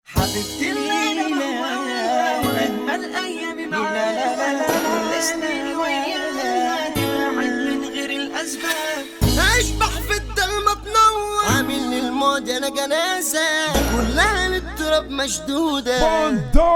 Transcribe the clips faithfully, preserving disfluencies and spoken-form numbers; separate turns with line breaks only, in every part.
حبيبتي الليلة وأجمل أيامي معاك، كل سنين وياك بعد من غير الأسباب.
أشبح في الضلمة تنور، عامل للماضي أنا جنازة كلها للتراب مشدودة.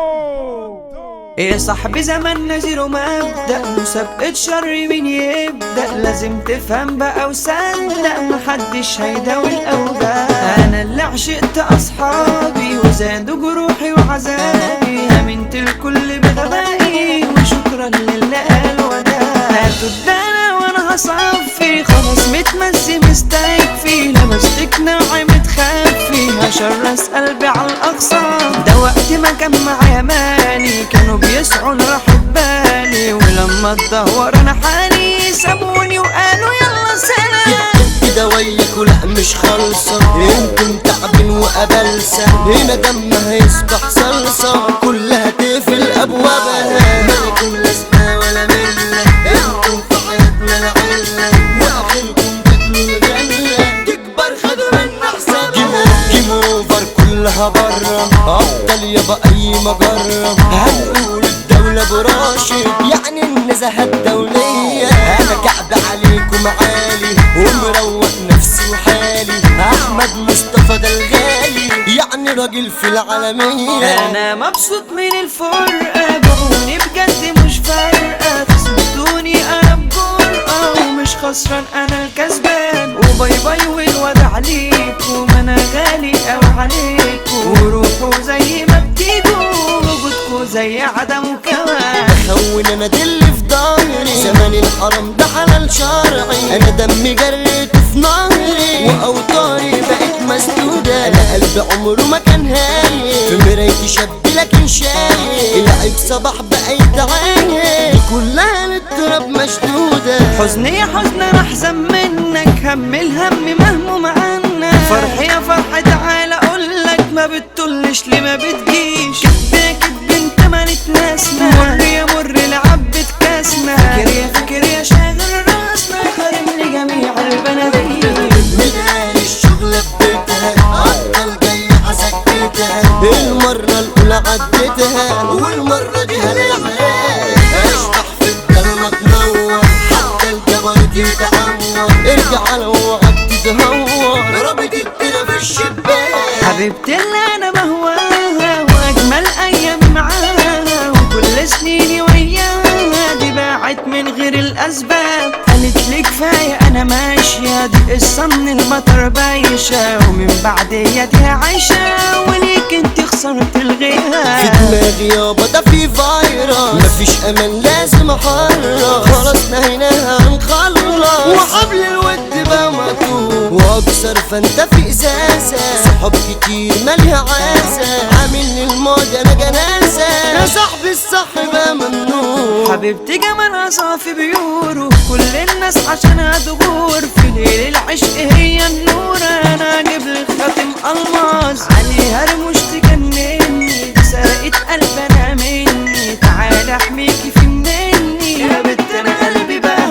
يا صاحبي زماننا زيرو مبدأ، مسابقة شر مين يبدأ، لازم تفهم بقى وصدق محدش هيداوي الأوجاع. أنا اللي عشقت أصحابي وزادوا جروحي وعذابي، أمنت الكل بغبائي وشكرا للي قال وداع. هاتوا الدنا وأنا هصفي، خلاص متمسي مستكفي، لمستك نوعي متخفي، هشرس قلبي على الأقصى. ده وقت ما كان معايا ماني كانوا بيسعوا لراحة بالي، ولما اتدهور انا حالي سابوني وقالوا يلا سلام.
كده وياك ولا مش خالصة، انتم تعبين وقبلسة، هنا دمها يصبح صلصة، كلها تقفل ابوابها. مالكم لازمة ولا ملة، انتم في حياتنا العلة، واخركم تاكلوا الجنة. تكبر خدوا منا حساب، جيم اوفر كلها برا، افضل يابا اي مجرة. هنقول الدولة براشد يعني النزاهة الدولية، انا كعب عليكم عالي ومروق نفسي وحالي. احمد مصطفى ده الغالي يعني راجل في العالمية.
انا مبسوط من الفرقة، بعوني بجد مش فارقة، تثبتوني انا بجرأة ومش خسران انا الكسبان. وباي باي والوداع عليكم، انا غالي اوي عليكم، وروحوا زي ما بتيجوا وجودكوا زي عدم كمان.
بخون انا دل في ظهري، زمان الحرام ده حلال شرعي، انا دمي جريت في نهري واوطاري بقت مسدودة. انا قلبي عمره ما كان هايل، في مرايتي شاب لكن شايل، العيب صباح بقى يتعايل، دي كلها للتراب مشدودة.
حزني يا حزن انا احزن منك، هم الهم مهموم عنك، فرحي يا فرحة تعالى اقولك ما بتطلش ليه ما بتجيش. كدبة كدب انت ما نتناسنا، مر يا مر لعبة كاسنا، فاكر يا فاكر يا شاغل راسنا، خارمني جميع البناديل.
من اهل الشغلة ببيتها عطل جاي عسكتها، المرة الاولى عديتها والمرة دي هالعيال. اشبح في الضلمة تنور، حتى الجبل يتعور، ارجع لو وعدت تهور، ضربت الدنيا في الشباك.
حبيبتي اللي انا بهواها واجمل ايام معاها، وكل سنيني وياها دي باعت من غير الاسباب. قالت لي كفايه انا ماشيه، دي قصه من المطر بايشه، ومن بعديها دي عايشه، وليك انت خسرت الغيها.
في دماغي يابا ده في فيروس، مفيش امان لازم احرص، خلاص نهيناها هنخلص، وحبل الود بقى مقطوع، واكسر فانت في ازازه، صحاب كتير مالها عازه، عامل للماضي انا جنازه، يا صاحبي الصح بقى ممنوع.
حبيبتي جمالها صافي بيورو، كل الناس عشانها تغور، في ليل العشق هي النور. انا اجيب لك خاتم الماس عليها رموش تجنني، سرقت قلب انا مني، تعالى احميكي في مني يا بنت انا قلبي بقى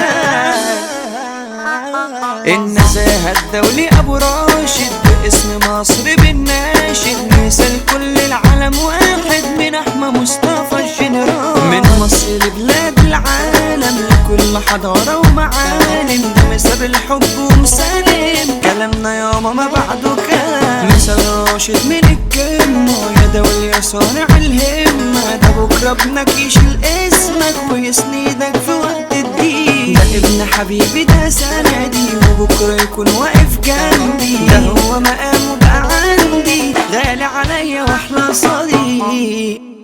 هزاز. النزاهة الدولي ابو راشد باسم مصر بالناشد، مثال كل العالم واحد من احمى مصطفى الجنرال. من مصر لبلاد العالم لكل حضارة ومعالم، ده مثال الحب ومسالم، كلامنا ياما ما بعده كلام. مثال راشد من الكلمة يا دولي يا صانع الهمة، ده بكرة ابنك يشيل اسمك ويسندك في وقت الضيق. ده ابن حبيبي ده سندي، وبكرة يكون واقف جنبي، ده هو مقامه بقى عندي، غالي عليا واحلى صديق.